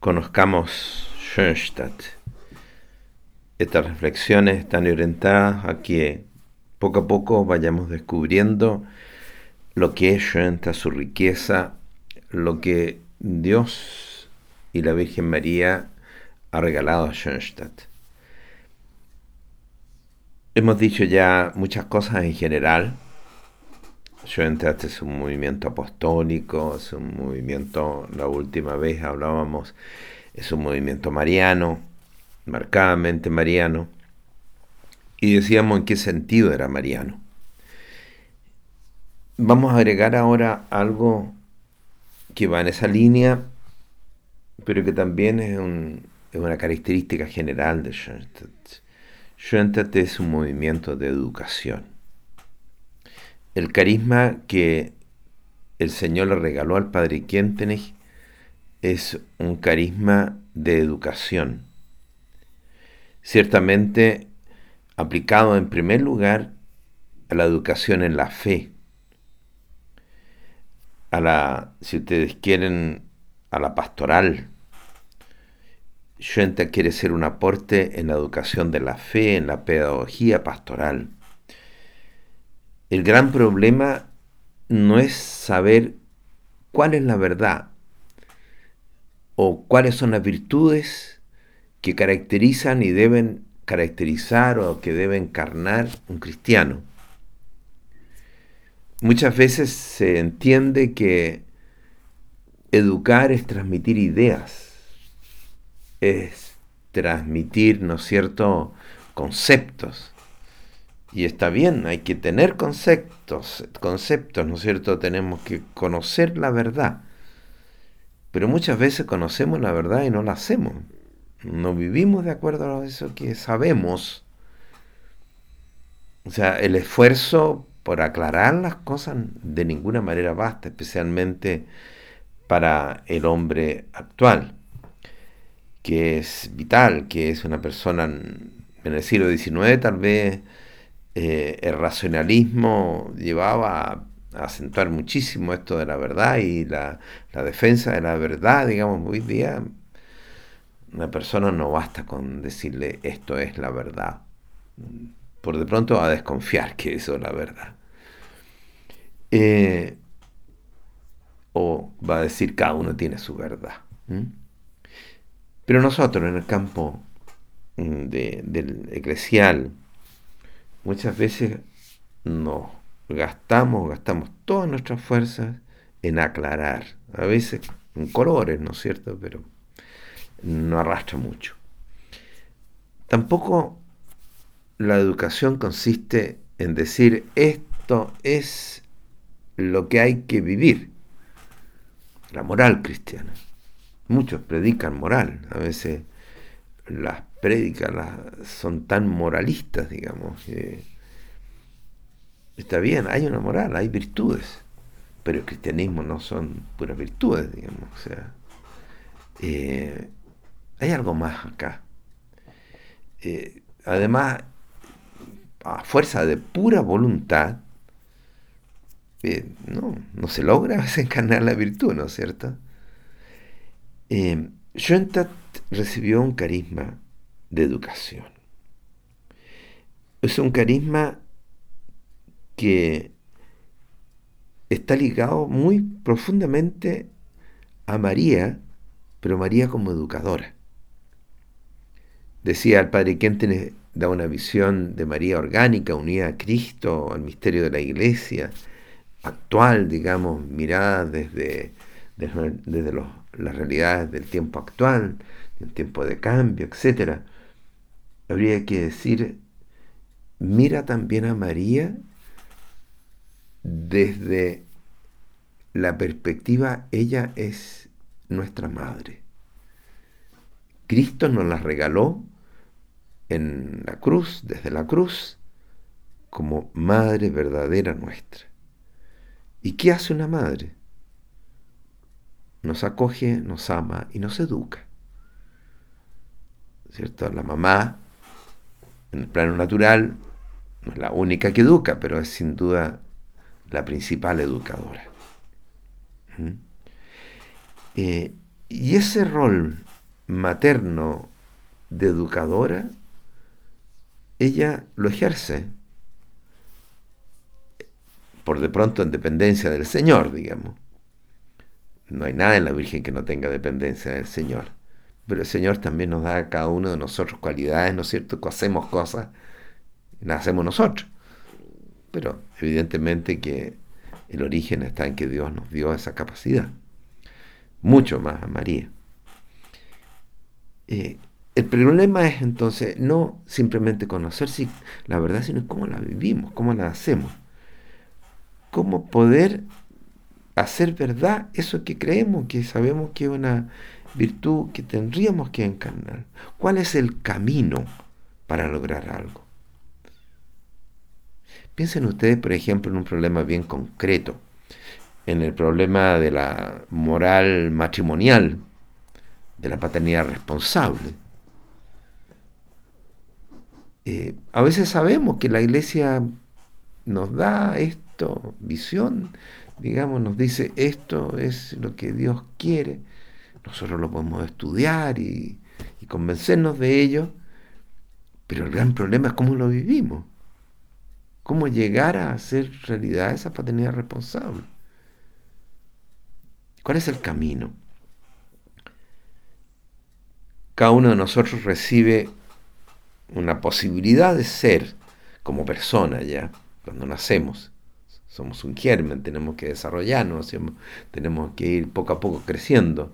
conozcamos Schoenstatt. Estas reflexiones están orientadas a que poco a poco vayamos descubriendo lo que es Schoenstatt, su riqueza, lo que Dios y la Virgen María ha regalado a Schoenstatt. Hemos dicho ya muchas cosas en general. Schoenstatt es un movimiento apostólico, es un movimiento, la última vez hablábamos, es un movimiento mariano, marcadamente mariano, y decíamos en qué sentido era mariano. Vamos a agregar ahora algo que va en esa línea, pero que también es una característica general de Schoenstatt. Schoenstatt es un movimiento de educación. El carisma que el Señor le regaló al padre Kentenich es un carisma de educación. Ciertamente aplicado en primer lugar a la educación en la fe, si ustedes quieren, a la pastoral. Schoenstatt quiere ser un aporte en la educación de la fe, en la pedagogía pastoral. El gran problema no es saber cuál es la verdad o cuáles son las virtudes que caracterizan y deben caracterizar o que debe encarnar un cristiano. Muchas veces se entiende que educar es transmitir ideas, es transmitir, ¿no es cierto?, conceptos. Y está bien, hay que tener conceptos, ¿no es cierto? Tenemos que conocer la verdad. Pero muchas veces conocemos la verdad y no la hacemos. No vivimos de acuerdo a eso que sabemos. O sea, el esfuerzo por aclarar las cosas de ninguna manera basta, especialmente para el hombre actual, que es vital, que es una persona en el siglo XIX tal vez. El racionalismo llevaba a acentuar muchísimo esto de la verdad y la defensa de la verdad, digamos, hoy día una persona no basta con decirle esto es la verdad. Por de pronto va a desconfiar que eso es la verdad. O va a decir cada uno tiene su verdad. Pero nosotros en el campo del eclesial, muchas veces nos gastamos todas nuestras fuerzas en aclarar, a veces en colores, ¿no es cierto?, pero no arrastra mucho. Tampoco la educación consiste en decir esto es lo que hay que vivir, la moral cristiana. Muchos predican moral, a veces las prédicas son tan moralistas, digamos, está bien, hay una moral, hay virtudes, pero el cristianismo no son puras virtudes, digamos. O sea, hay algo más acá. Además, a fuerza de pura voluntad, no se logra desencarnar la virtud, ¿no es cierto? Schoenstatt recibió un carisma de educación. Es un carisma que está ligado muy profundamente a María, pero María como educadora. Decía el padre Kentenich, da una visión de María orgánica, unida a Cristo, al misterio de la Iglesia, actual, digamos, mirada desde las realidades del tiempo actual, del tiempo de cambio, etc. Habría que decir, mira también a María desde la perspectiva, ella es nuestra madre. Cristo nos la regaló en la cruz, desde la cruz, como madre verdadera nuestra. ¿Y qué hace una madre? Nos acoge, nos ama y nos educa. ¿Cierto? La mamá, en el plano natural, no es la única que educa, pero es sin duda la principal educadora. Y ese rol materno de educadora, ella lo ejerce, por de pronto en dependencia del Señor, digamos. No hay nada en la Virgen que no tenga dependencia del Señor. Pero el Señor también nos da a cada uno de nosotros cualidades, ¿no es cierto? Que hacemos cosas, las hacemos nosotros. Pero evidentemente que el origen está en que Dios nos dio esa capacidad. Mucho más a María. El problema es entonces no simplemente conocer si la verdad, sino cómo la vivimos, cómo la hacemos. Cómo poder hacer verdad eso que creemos, que sabemos que es una virtud que tendríamos que encarnar. ¿Cuál es el camino para lograr algo? Piensen ustedes, por ejemplo, en un problema bien concreto, en el problema de la moral matrimonial, de la paternidad responsable. A veces sabemos que la Iglesia nos da esto, visión, digamos, nos dice esto es lo que Dios quiere. Nosotros lo podemos estudiar y convencernos de ello, pero el gran problema es cómo lo vivimos, cómo llegar a hacer realidad esa paternidad responsable. ¿Cuál es el camino? Cada uno de nosotros recibe una posibilidad de ser como persona ya, cuando nacemos. Somos un germen, tenemos que desarrollarnos, tenemos que ir poco a poco creciendo.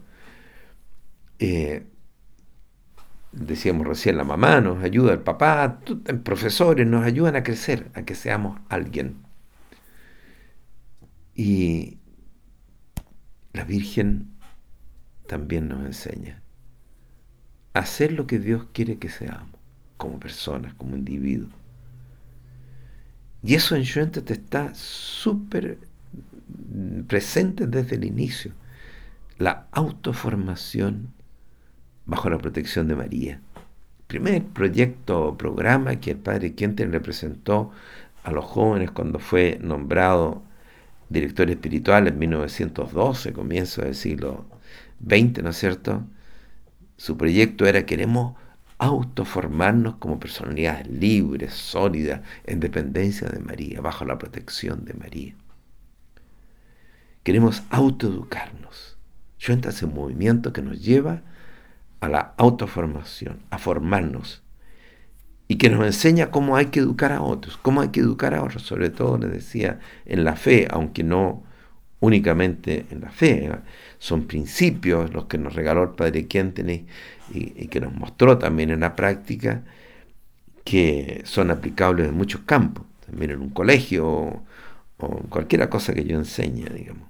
Decíamos recién, la mamá nos ayuda, el papá, profesores nos ayudan a crecer, a que seamos alguien. Y la Virgen también nos enseña a hacer lo que Dios quiere que seamos, como personas, como individuos. Y eso en Schoenstatt está súper presente desde el inicio. La autoformación bajo la protección de María. Primer proyecto o programa que el padre Kenten le presentó a los jóvenes cuando fue nombrado director espiritual en 1912, comienzo del siglo XX, ¿no es cierto? Su proyecto era: queremos autoformarnos como personalidades libres, sólidas, en dependencia de María, bajo la protección de María. Queremos autoeducarnos. Schoenstatt es un movimiento que nos lleva a la autoformación, a formarnos, y que nos enseña cómo hay que educar a otros, sobre todo, les decía, en la fe, aunque no únicamente en la fe. Son principios los que nos regaló el padre Kentenich y que nos mostró también en la práctica, que son aplicables en muchos campos, también en un colegio o en cualquier cosa que yo enseñe, digamos.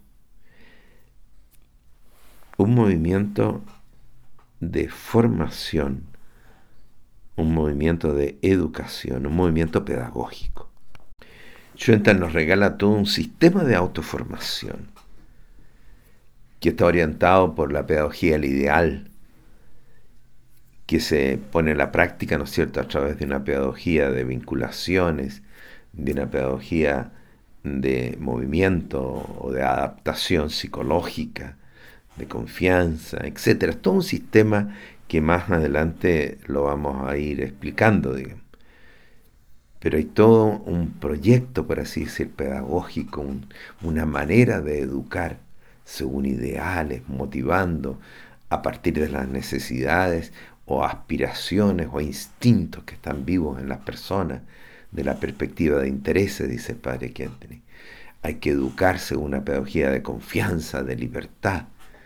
Un movimiento de formación, un movimiento de educación, un movimiento pedagógico. Schoenstatt nos regala todo un sistema de autoformación que está orientado por la pedagogía del ideal, que se pone en la práctica, ¿no es cierto?, a través de una pedagogía de vinculaciones, de una pedagogía de movimiento o de adaptación psicológica, de confianza, etc. Es todo un sistema que más adelante lo vamos a ir explicando, digamos. Pero hay todo un proyecto, por así decir, pedagógico, una manera de educar según ideales, motivando a partir de las necesidades o aspiraciones o instintos que están vivos en las personas, de la perspectiva de intereses, dice el padre Kentenich. Hay que educar según una pedagogía de confianza, de libertad.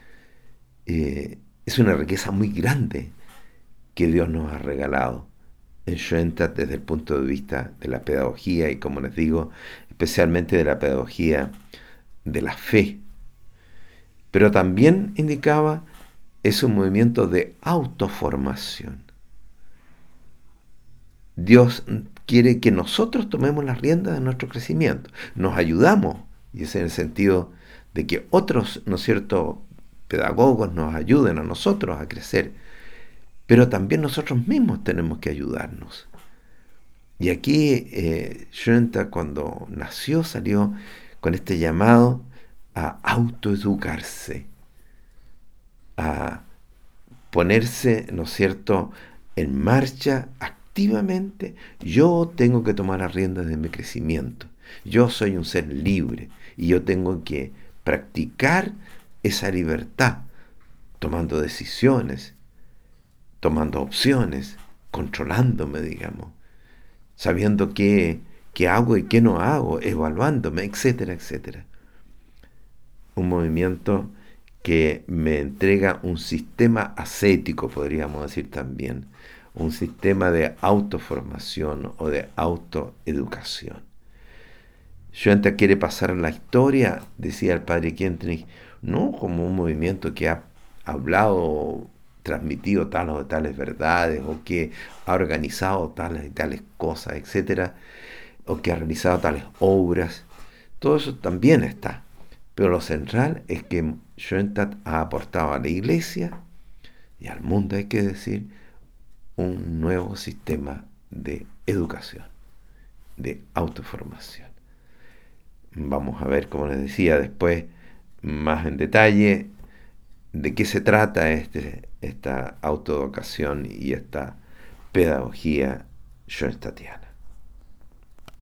Es una riqueza muy grande que Dios nos ha regalado en Schoenstatt desde el punto de vista de la pedagogía y, como les digo, especialmente de la pedagogía de la fe. Pero también indicaba, es un movimiento de autoformación. Dios quiere que nosotros tomemos las riendas de nuestro crecimiento. Nos ayudamos, y es en el sentido de que otros, ¿no es cierto?, pedagogos nos ayuden a nosotros a crecer, pero también nosotros mismos tenemos que ayudarnos. Y aquí Schoenstatt, cuando nació, salió con este llamado a autoeducarse, a ponerse, ¿no es cierto?, en marcha activamente. Yo tengo que tomar las riendas de mi crecimiento. Yo soy un ser libre y yo tengo que practicar esa libertad, tomando decisiones, tomando opciones, controlándome, digamos, sabiendo qué hago y qué no hago, evaluándome, etcétera, etcétera. Un movimiento que me entrega un sistema ascético, podríamos decir también, un sistema de autoformación o de autoeducación. Schoenstatt quiere pasar a la historia, decía el padre Kentrich, no como un movimiento que ha hablado, transmitido tales o tales verdades, o que ha organizado tales y tales cosas, etcétera, o que ha realizado tales obras. Todo eso también está. Pero lo central es que Schoenstatt ha aportado a la Iglesia y al mundo, hay que decir, un nuevo sistema de educación, de autoformación. Vamos a ver, como les decía, después más en detalle de qué se trata esta autoeducación y esta pedagogía schoenstattiana.